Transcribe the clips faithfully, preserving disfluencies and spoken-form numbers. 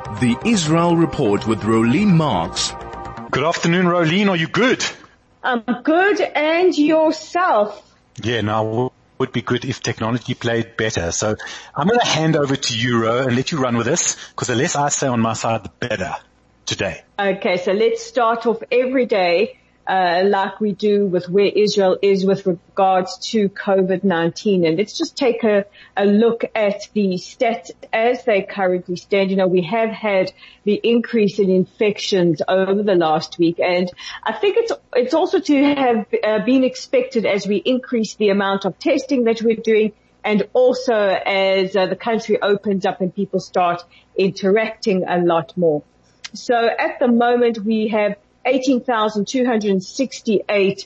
The Israel Report with Rolene Marks. Good afternoon, Rolene. Are you good? I'm good, and yourself? Yeah, now it would be good if technology played better. So I'm going to hand over to you, Ro, and let you run with this, because the less I say on my side, the better today. Okay, so let's start off every day uh, like we do with where Israel is with regards to COVID nineteen. And let's just take a, a look at the stats as they currently stand. You know, we have had the increase in infections over the last week, and I think it's it's also to have uh, been expected as we increase the amount of testing that we're doing, and also as uh, the country opens up and people start interacting a lot more. So at the moment we have eighteen thousand two hundred sixty-eight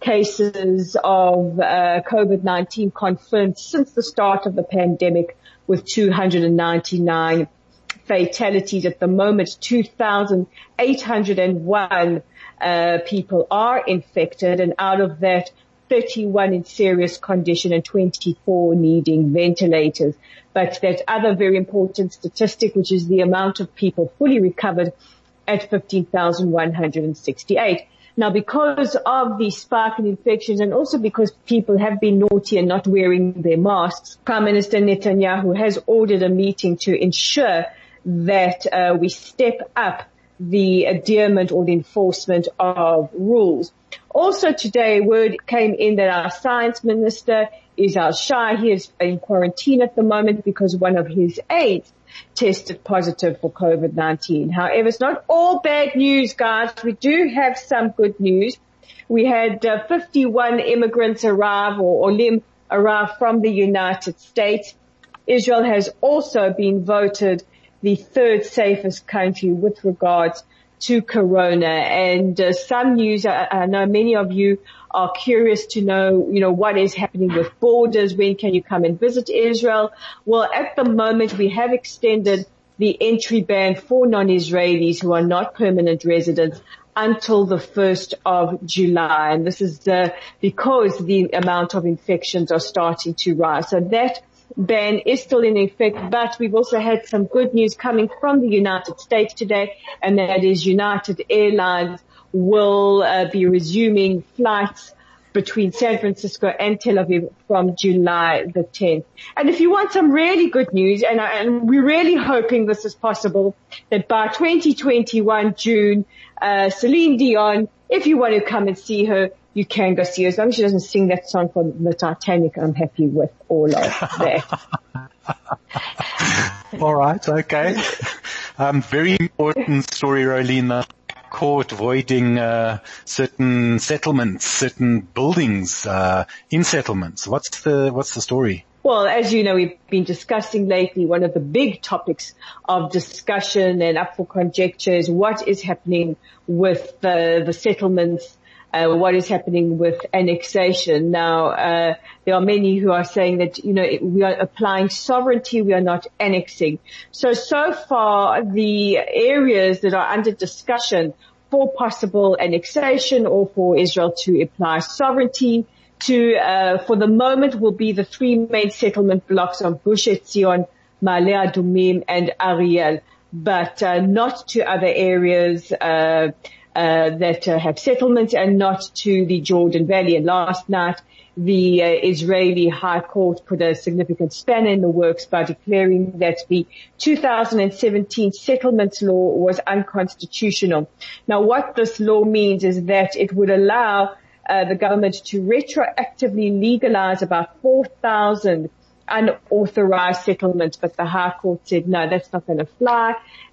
cases of uh, COVID nineteen confirmed since the start of the pandemic, with two hundred ninety-nine fatalities. At the moment, two thousand eight hundred one uh, people are infected, and out of that, thirty-one in serious condition and twenty-four needing ventilators. But that other very important statistic, which is the amount of people fully recovered, at fifteen thousand one hundred sixty-eight. Now, because of the spike in infections and also because people have been naughty and not wearing their masks, Prime Minister Netanyahu has ordered a meeting to ensure that uh, we step up the adherence or the enforcement of rules. Also today, word came in that our science minister is al-Shah. He is in quarantine at the moment because one of his aides tested positive for COVID nineteen. However, it's not all bad news, guys. We do have some good news. We had uh, fifty-one immigrants arrive, or olim arrive from the United States. Israel has also been voted the third safest country with regards to corona. And uh, some news, I, I know many of you are curious to know, you know, what is happening with borders. When can you come and visit Israel? Well, at the moment, we have extended the entry ban for non-Israelis who are not permanent residents until the first of July. And this is uh, because the amount of infections are starting to rise. So that ban is still in effect, but we've also had some good news coming from the United States today, and that is United Airlines will uh, be resuming flights between San Francisco and Tel Aviv from July the tenth. And if you want some really good news, and, I, and we're really hoping this is possible, that by twenty twenty-one June, uh, Celine Dion, if you want to come and see her, you can go see her. As long as she doesn't sing that song from the Titanic, I'm happy with all of that. All right, okay. Um, very important story, Rolene. Court voiding uh, certain settlements, certain buildings uh, in settlements. What's the what's the story? Well, as you know, we've been discussing lately, one of the big topics of discussion and up for conjecture is what is happening with the, the settlements, uh, what is happening with annexation. Now, uh, there are many who are saying that, you know, we are applying sovereignty, we are not annexing. So, so far, the areas that are under discussion for possible annexation or for Israel to apply sovereignty to, uh, for the moment, will be the three main settlement blocks of Gush Etzion, Ma'ale Adumim, and Ariel, but uh, not to other areas uh, uh, that uh, have settlements, and not to the Jordan Valley. And last night, the uh, Israeli High Court put a significant spanner in the works by declaring that the two thousand seventeen settlements law was unconstitutional. Now, what this law means is that it would allow uh, the government to retroactively legalize about four thousand unauthorized settlements, but the High Court said, no, that's not going to fly,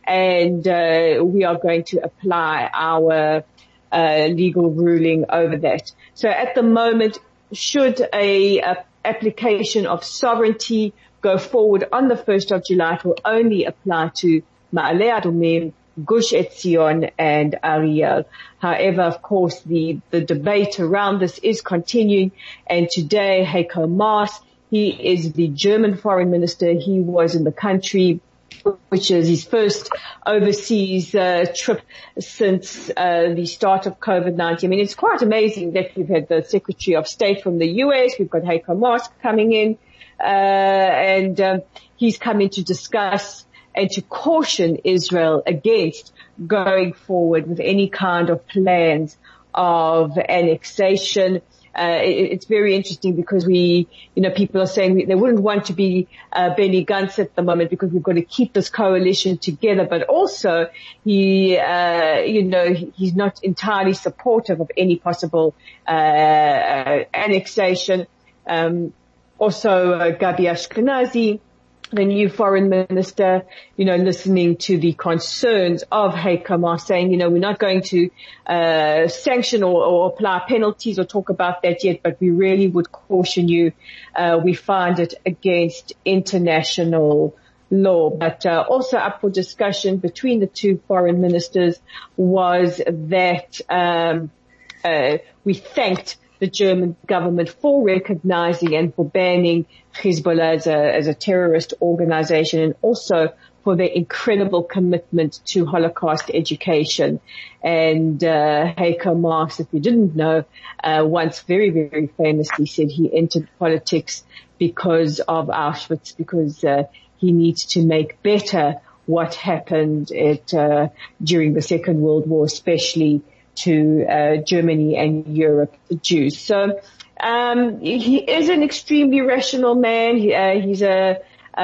and uh, we are going to apply our uh, legal ruling over that. So at the moment, should a, a application of sovereignty go forward on the first of July, it will only apply to Ma'ale Adumim, Gush Etzion, and Ariel. However, of course, the, the debate around this is continuing, and today Heiko Maas, he is the German foreign minister. He was in the country, which is his first overseas uh, trip since uh, the start of COVID nineteen. I mean, it's quite amazing that we've had the Secretary of State from the U S. We've got Heiko Maas coming in, uh, and um, he's coming to discuss and to caution Israel against going forward with any kind of plans of annexation. Uh, it, it's very interesting because we, you know, people are saying we, they wouldn't want to be uh, Benny Gantz at the moment because we've got to keep this coalition together. But also, he, uh, you know, he, he's not entirely supportive of any possible uh, uh annexation. Um, also, uh, Gabi Ashkenazi, the new foreign minister, you know, listening to the concerns of Heiko Maas, saying, you know, we're not going to uh sanction or, or apply penalties or talk about that yet, but we really would caution you. Uh we find it against international law. But uh, also up for discussion between the two foreign ministers was that um uh we thanked the German government for recognizing and for banning Hezbollah as a, as a terrorist organization, and also for their incredible commitment to Holocaust education. And uh, Heiko Maas, if you didn't know, uh, once very, very famously said he entered politics because of Auschwitz, because uh, he needs to make better what happened at, uh, during the Second World War, especially to uh, Germany and Europe, the Jews. So um he is an extremely rational man. He, uh, he's a,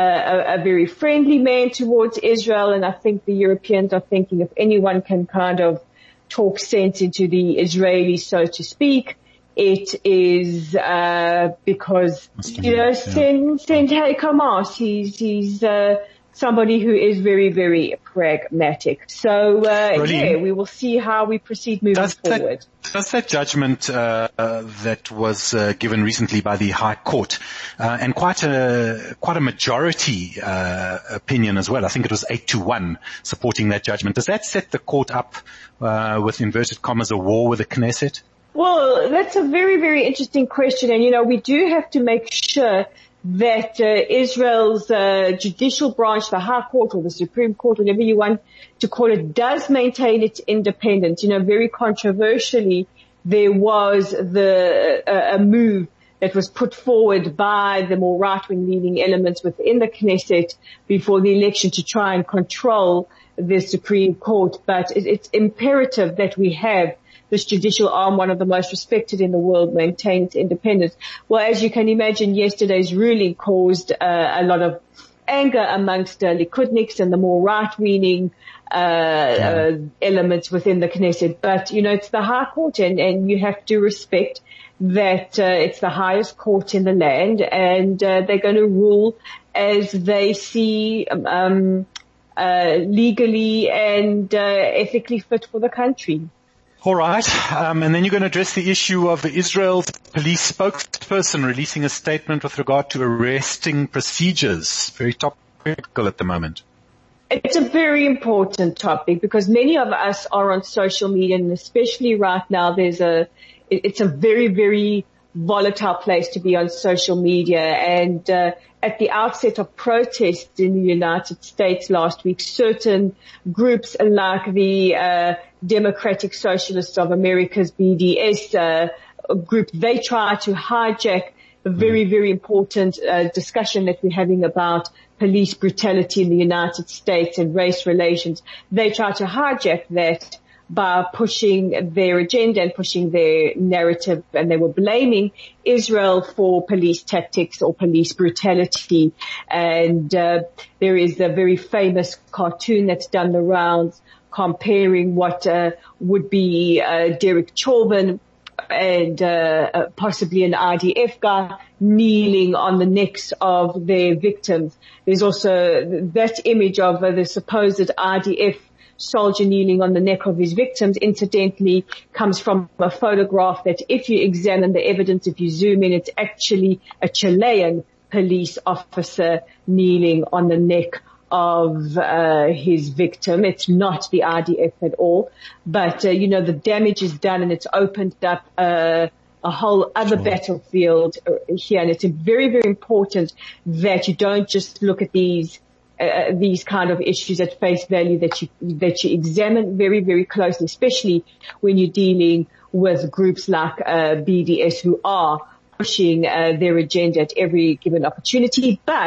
a a very friendly man towards Israel, and I think the Europeans are thinking if anyone can kind of talk sense into the Israelis, so to speak, it is uh because you know send send Heiko Maas. He's he's uh somebody who is very, very pragmatic. So, uh, yeah, we will see how we proceed moving does forward. That, does that judgment, uh, uh, that was, uh, given recently by the High Court, uh, and quite a, quite a majority, uh, opinion as well. I think it was eight to one supporting that judgment. Does that set the court up, uh, with inverted commas, a war with the Knesset? Well, that's a very, very interesting question. And, you know, we do have to make sure that uh, Israel's uh, judicial branch, the High Court or the Supreme Court, whatever you want to call it, does maintain its independence. You know, very controversially, there was the uh, a move that was put forward by the more right-wing leaning elements within the Knesset before the election to try and control the Supreme Court. But it, it's imperative that we have this judicial arm, one of the most respected in the world, maintain its independence. Well, as you can imagine, yesterday's ruling caused uh, a lot of anger amongst uh, Likudniks and the more right-leaning uh, yeah. uh, elements within the Knesset. But, you know, it's the High Court, and, and you have to respect that uh, it's the highest court in the land, and uh, they're going to rule as they see um, uh, legally and uh, ethically fit for the country. All right. Um, and then you're going to address the issue of Israel's police spokesperson releasing a statement with regard to arresting procedures. Very topical at the moment. It's a very important topic because many of us are on social media, and especially right now there's a, it's a very, very volatile place to be on social media. And uh, at the outset of protests in the United States last week, certain groups like the uh, Democratic Socialists of America's B D S uh, group, they try to hijack a very, very important uh, discussion that we're having about police brutality in the United States and race relations. They try to hijack that by pushing their agenda and pushing their narrative, and they were blaming Israel for police tactics or police brutality. And uh, there is a very famous cartoon that's done the rounds comparing what uh, would be uh, Derek Chauvin and uh, uh, possibly an I D F guy kneeling on the necks of their victims. There's also that image of uh, the supposed I D F soldier kneeling on the neck of his victims, incidentally, comes from a photograph that if you examine the evidence, if you zoom in, it's actually a Chilean police officer kneeling on the neck of uh, his victim. It's not the I D F at all. But, uh, you know, the damage is done, and it's opened up uh, a whole other sure. battlefield here. And it's very, very important that you don't just look at these Uh, these kind of issues at face value, that you that you examine very, very closely, especially when you're dealing with groups like uh, B D S who are pushing uh, their agenda at every given opportunity. But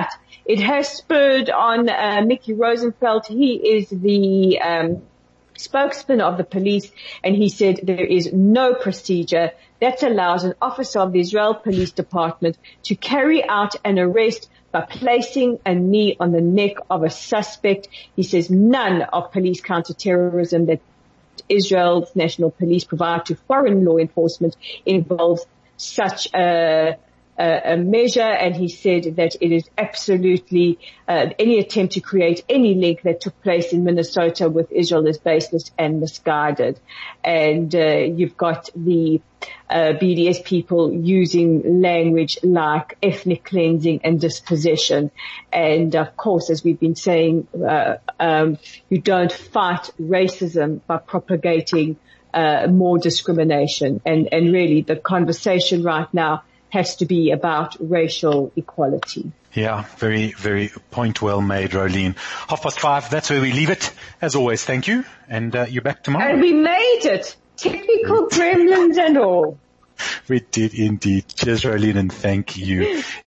it has spurred on uh, Mickey Rosenfeld. He is the um, spokesman of the police, and he said there is no procedure that allows an officer of the Israel Police Department to carry out an arrest by placing a knee on the neck of a suspect. He says none of police counterterrorism that Israel's national police provide to foreign law enforcement involves such a, a, a measure, and he said that it is absolutely uh, any attempt to create any link that took place in Minnesota with Israel is baseless and misguided. And uh, you've got the uh, B D S people using language like ethnic cleansing and dispossession. And of course, as we've been saying, uh, um, you don't fight racism by propagating uh, more discrimination. And, and really the conversation right now has to be about racial equality. Yeah, very, very point well made, Rolene. Half past five, that's where we leave it. As always, thank you. And uh, you're back tomorrow. And we made it. Technical gremlins and all. We did indeed. Cheers, Rolene, and thank you.